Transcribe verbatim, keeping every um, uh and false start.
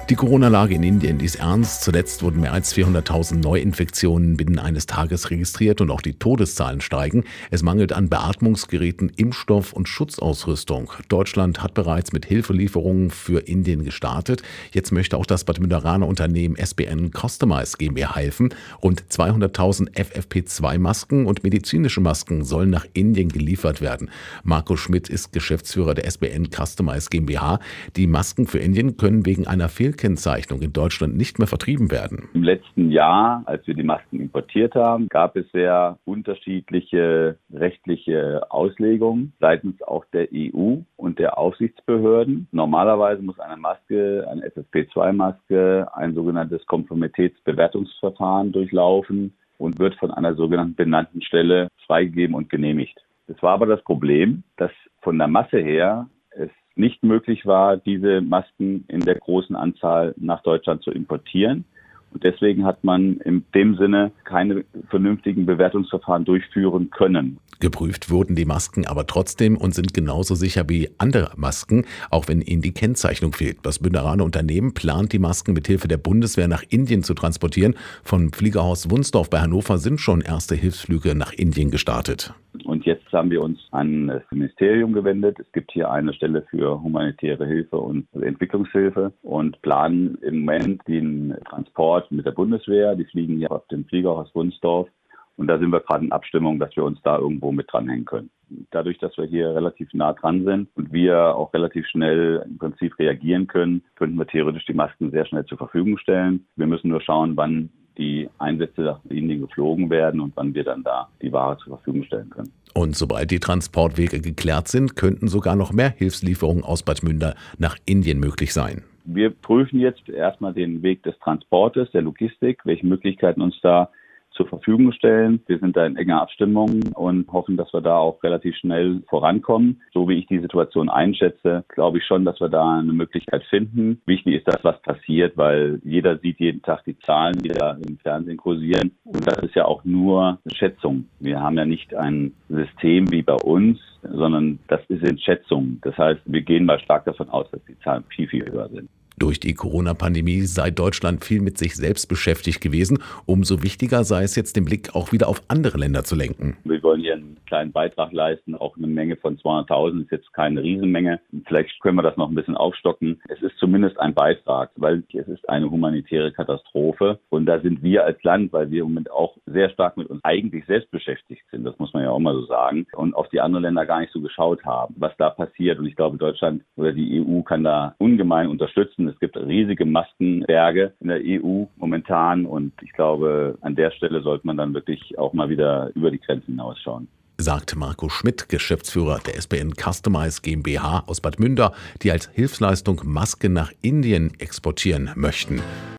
Die Corona-Lage in Indien, die ist ernst. Zuletzt wurden mehr als vierhunderttausend Neuinfektionen binnen eines Tages registriert und auch die Todeszahlen steigen. Es mangelt an Beatmungsgeräten, Impfstoff und Schutzausrüstung. Deutschland hat bereits mit Hilfelieferungen für Indien gestartet. Jetzt möchte auch das Bad Münderaner Unternehmen S B N Customize GmbH helfen. Rund zweihunderttausend F F P zwei Masken und medizinische Masken sollen nach Indien geliefert werden. Marco Schmidt ist Geschäftsführer der S B N Customize GmbH. Die Masken für Indien können wegen einer Fehlkennzeichnung in Deutschland nicht mehr vertrieben werden. Im letzten Jahr, als wir die Masken importiert haben, gab es sehr unterschiedliche rechtliche Auslegungen seitens auch der E U und der Aufsichtsbehörden. Normalerweise muss eine Maske, eine F F P zwei Maske, ein sogenanntes Konformitätsbewertungsverfahren durchlaufen und wird von einer sogenannten benannten Stelle freigegeben und genehmigt. Es war aber das Problem, dass von der Masse her es nicht möglich war, diese Masken in der großen Anzahl nach Deutschland zu importieren. Und deswegen hat man in dem Sinne keine vernünftigen Bewertungsverfahren durchführen können. Geprüft wurden die Masken aber trotzdem und sind genauso sicher wie andere Masken, auch wenn ihnen die Kennzeichnung fehlt. Das Münderaner Unternehmen plant, die Masken mit Hilfe der Bundeswehr nach Indien zu transportieren. Vom Fliegerhaus Wunsdorf bei Hannover sind schon erste Hilfsflüge nach Indien gestartet. Und jetzt haben wir uns an das Ministerium gewendet. Es gibt hier eine Stelle für humanitäre Hilfe und Entwicklungshilfe und planen im Moment den Transport mit der Bundeswehr. Die fliegen hier auf dem Fliegerhaus Wunsdorf. Und da sind wir gerade in Abstimmung, dass wir uns da irgendwo mit dranhängen können. Dadurch, dass wir hier relativ nah dran sind und wir auch relativ schnell im Prinzip reagieren können, könnten wir theoretisch die Masken sehr schnell zur Verfügung stellen. Wir müssen nur schauen, wann die Einsätze nach Indien geflogen werden und wann wir dann da die Ware zur Verfügung stellen können. Und sobald die Transportwege geklärt sind, könnten sogar noch mehr Hilfslieferungen aus Bad Münder nach Indien möglich sein. Wir prüfen jetzt erstmal den Weg des Transportes, der Logistik, welche Möglichkeiten uns da zur Verfügung stellen. Wir sind da in enger Abstimmung und hoffen, dass wir da auch relativ schnell vorankommen. So wie ich die Situation einschätze, glaube ich schon, dass wir da eine Möglichkeit finden. Wichtig ist das, was passiert, weil jeder sieht jeden Tag die Zahlen, die da im Fernsehen kursieren. Und das ist ja auch nur eine Schätzung. Wir haben ja nicht ein System wie bei uns, sondern das ist in Schätzung. Das heißt, wir gehen mal stark davon aus, dass die Zahlen viel, viel höher sind. Durch die Corona-Pandemie sei Deutschland viel mit sich selbst beschäftigt gewesen. Umso wichtiger sei es jetzt, den Blick auch wieder auf andere Länder zu lenken. Wir wollen hier einen kleinen Beitrag leisten. Auch eine Menge von zweihunderttausend ist jetzt keine Riesenmenge. Vielleicht können wir das noch ein bisschen aufstocken. Es ist zumindest ein Beitrag, weil es ist eine humanitäre Katastrophe. Und da sind wir als Land, weil wir im Moment auch sehr stark mit uns eigentlich selbst beschäftigt sind, das muss man ja auch mal so sagen, und auf die anderen Länder gar nicht so geschaut haben, was da passiert. Und ich glaube, Deutschland oder die E U kann da ungemein unterstützen. Es gibt riesige Maskenberge in der E U momentan und ich glaube, an der Stelle sollte man dann wirklich auch mal wieder über die Grenzen hinausschauen. Sagt Marco Schmidt, Geschäftsführer der S B N Customize GmbH aus Bad Münder, die als Hilfsleistung Masken nach Indien exportieren möchten.